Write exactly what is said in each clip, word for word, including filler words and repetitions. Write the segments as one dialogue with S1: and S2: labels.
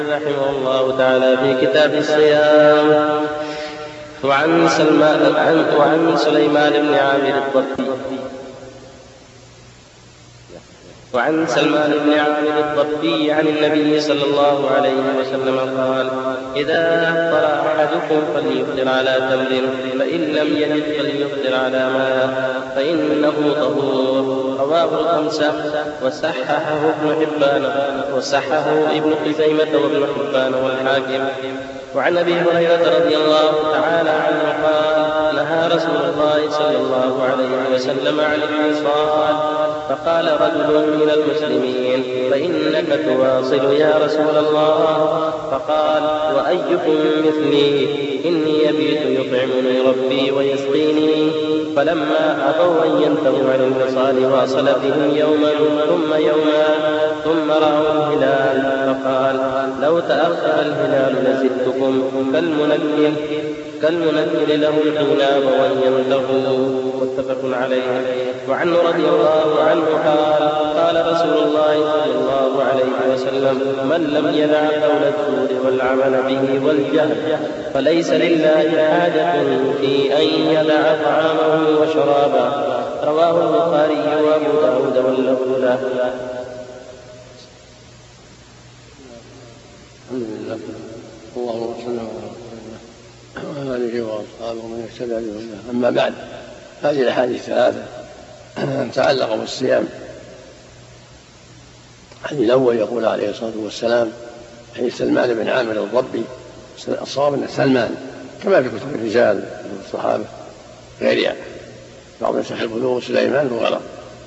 S1: رحمه الله تعالى في كتاب الصيام. وعن سلمان وعن سليمان بن عامر الضبي وعن سلمان بن عامر الضبي عن النبي صلى الله عليه وسلم قال: إذا أفطر أحدكم فليفطر على تمر، فإن لم يجد فليفطر على ماء فإنه طهور. رواه الخمسة وصححه ابن حبان وصححه ابن خزيمة وابن حبان والحاكم. وعن أبي هريرة رضي الله تعالى عنه قال: نهى رسول الله صلى الله عليه وسلم عن الوصال، فقال رجل من المسلمين: فإنك تواصل يا رسول الله؟ فقال: وأيكم مثلي؟ إني يبيت يطعمني ربي ويسقيني. فلما أبوا أن ينتهوا عن الوصال واصل بهم يوما ثم يوما ثم رأوا الهلال، فقال: لو تأخر الهلال لزدتكم كالمنكل كالمنكل له الحناب وأن ينتهوا. متفق عليه. وعنه رضي الله عنه قال: قال رسول الله صلى الله عليه وسلم: من لم يدع قول الزور والعمل به والجهل فليس لله حاجة في أن يدع طعامه وشرابه. رواه البخاري وأبو داود واللفظ له.
S2: الحمد لله، اللهم صل على آله وأصحابه ومن اهتدى بهداه. أما بعد، هذه الأحاديث الثلاثة تتعلق بالصيام. الحديث الأول يقول عليه الصلاة والسلام: حديث سلمان بن عامر الضبي، الصواب أن سلمان كما في كتب الرجال من الصحابة غيرها، بعض نسخ البلوغ سليمان وغيره،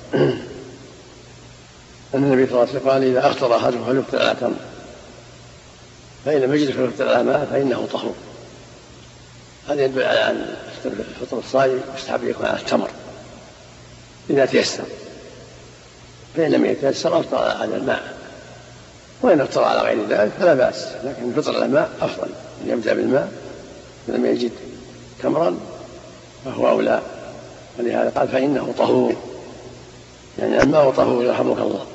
S2: أن النبي صلى الله عليه وسلم قال: إذا أفطر أحدكم فليفطر على تمر، فإن لم يجد فليفطر على ماء فإنه طهور. هذا يدل على أن فطر الصائم يستحب يكون على التمر إذا تيسر، فإن لم يتيسر أفطر على الماء، وإن أفطر على غير ذلك فلا بأس، لكن الفطر على الماء أفضل أن يبدأ بالماء، لم يجد تمرا فهو أولى، ولهذا قال: فإنه طهور، يعني الماء طهور يرحمك الله.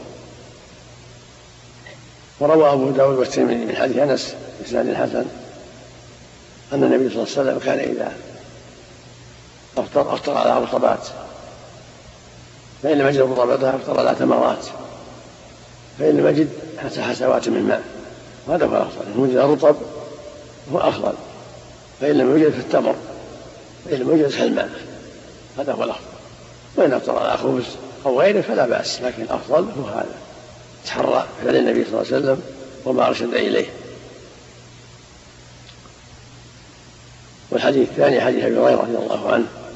S2: وروى أبو داود والترمذي من حديث أنس بإسناد حسن أن النبي صلى الله عليه وسلم كان إذا أفطر أفطر على رطبات، فإن لم يجد رطباتها أفطر على تمرات، فإن لم يجد حتى حسوات من ماء، وهذا هو الأفضل. إن وجد رطب هو أفضل، فإن لم يوجد فالتمر، فإن لم يوجد فالماء، هذا هو الأفضل. وإن أفطر على خبز أو غيره فلا بأس، لكن الأفضل هو هذا، تحرى فعل النبي صلى الله عليه وسلم وما أرشد إليه. والحديث الثاني حديث أبي هريرة رضي الله عنه